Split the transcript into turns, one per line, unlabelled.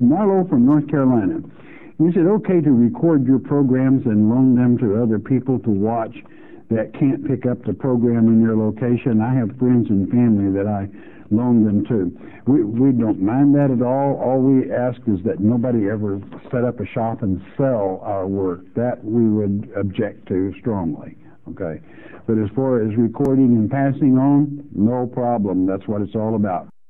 Marlo from North Carolina. Is it okay to record your programs and loan them to other people to watch that can't pick up the program in their location? I have friends and family that I loan them to. We don't mind that at all. All we ask is that nobody ever set up a shop and sell our work. That we would object to strongly. Okay. But as far as recording and passing on, no problem. That's what it's all about.